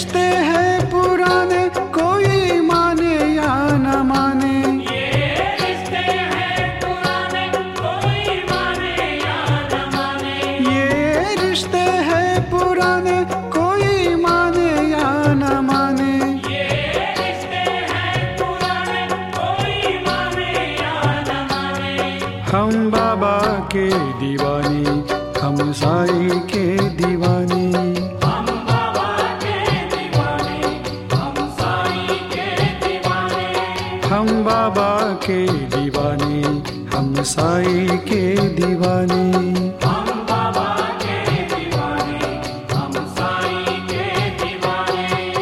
रिश्ते हैं पुराने, कोई माने या न माने। ये रिश्ते हैं पुराने, कोई माने या न माने। ये रिश्ते हैं पुराने, कोई माने या न माने। ये रिश्ते हैं पुराने, कोई माने या न माने। हम बाबा के दीवाने, हम साईं के दीवाने। हम बाबा के दीवाने, हम साईं के दीवाने। हम बाबा के दीवाने, हम साईं के दीवाने। हम बाबा के दीवाने, हम साईं के दीवाने।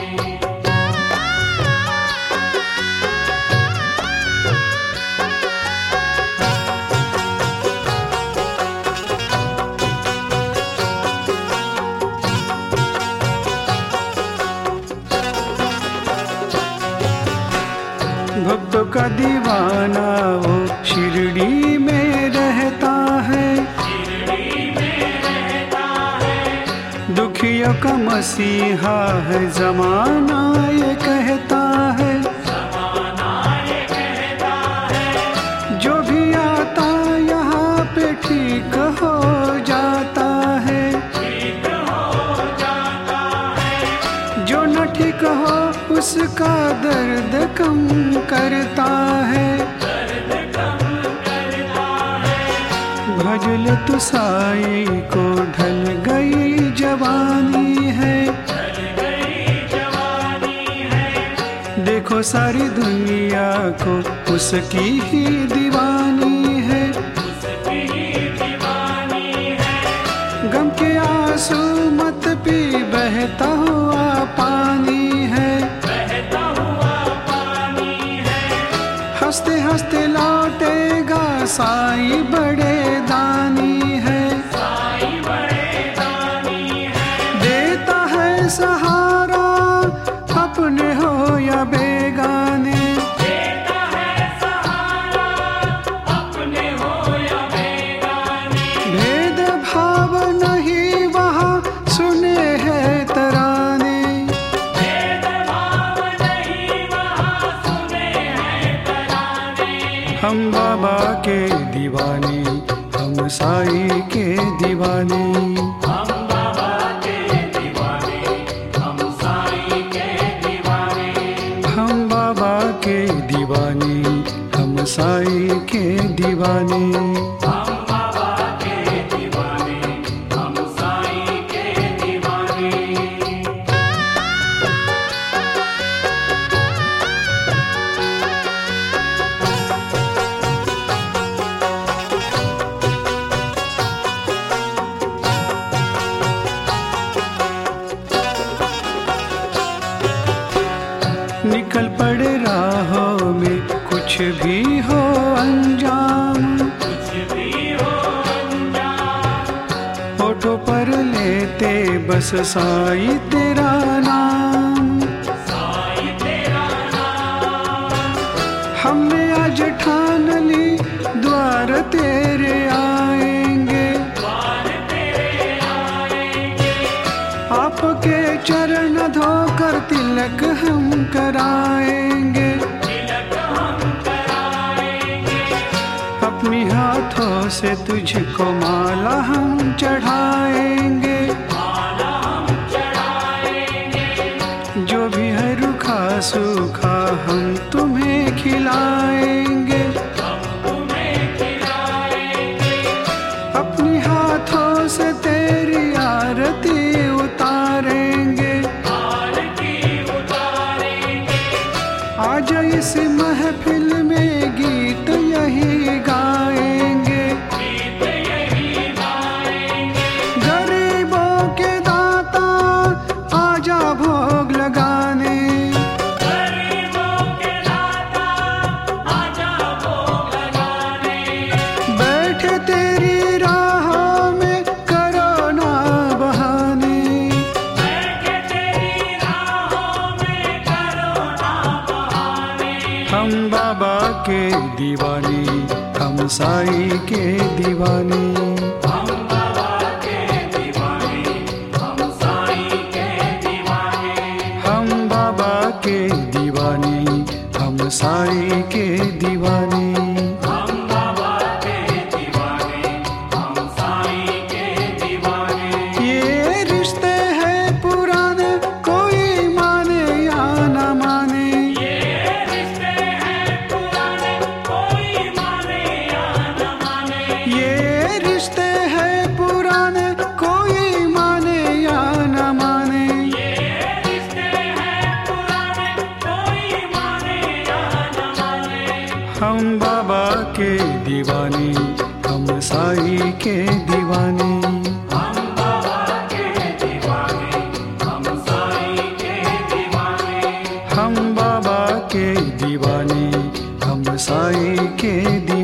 भक्तों का दीवाना वो शिरडी में रहता है। शिरडी में रहता है। दुखियों का मसीहा है, जमाना ये कहता है। ज़माना ये कहता है। जो भी आता यहाँ पे ठीक हो जाता है। ठीक हो जाता है। जो न ठीक हो उसका दर्द कम करता है। दर्द कम करता है। भजल तू साईं को, ढल गई जवानी है। ढल गई जवानी है। देखो सारी दुनिया को उसकी ही दीवानी है। उसकी दीवानी है। गम के आंसू मत पी, बहता हुआ पानी है। बहता हुआ पानी है। हंसते हंसते लौटेगा साईं, बड़े दानी है। साईं बड़े दानी है। देता है सहारा, अपने हो या बेगाने। देता है सहारा, अपने हो या बेगाने। भेद भाव नहीं वहाँ, सुने हैं तराने। भेदभाव नहीं वहाँ, सुने हैं तराने। हम बाबा के दीवाने, हम साईं के दीवाने। हम बाबा के दीवाने, हम साईं के दीवाने। हम बाबा के दीवाने, हम साईं के दीवाने। हम बाबा के दीवाने, हम साईं के दीवाने। निकल पड़े राहों में, कुछ भी हो अंजाम। कुछ भी हो अंजाम। होठों पर लेते बस साईं तेरा नाम। साईं तेरा नाम। हमने आज ठान ली, द्वार तेरे आएंगे। द्वार तेरे आएंगे। आपके चरण धोकर तिलक हम कराएंगे। तिलक हम कराएंगे। अपनी हाथों से तुझको माला हम चढ़ाएंगे। माला हम चढ़ाएंगे। जो भी है रूखा सूखा हम तुम्हें खिलाएंगे। हम तुम्हें खिलाएंगे। अपनी हाथों से तेरी आरती उतारेंगे। आरती उतारेंगे। आज इस महफिल में गीत यही गाएंगे। गीत यही गाएंगे। गरीबों के दाता आजा भोग लगाने। गरीबों के दाता आजा भोग लगाने। बैठे तेरी राहों में, करो ना बहाने। बैठे तेरी राहों में, करो ना बहाने। हम बाबा के दीवाने, हम साईं के दीवाने। हम बाबा के दीवाने, हम साईं के दीवाने। हम बाबा के दीवाने, हम साई के दीवाने। हम बाबा के दीवाने, हम साई के दीवाने। हम बाबा के दीवाने, हम साई के दीवाने।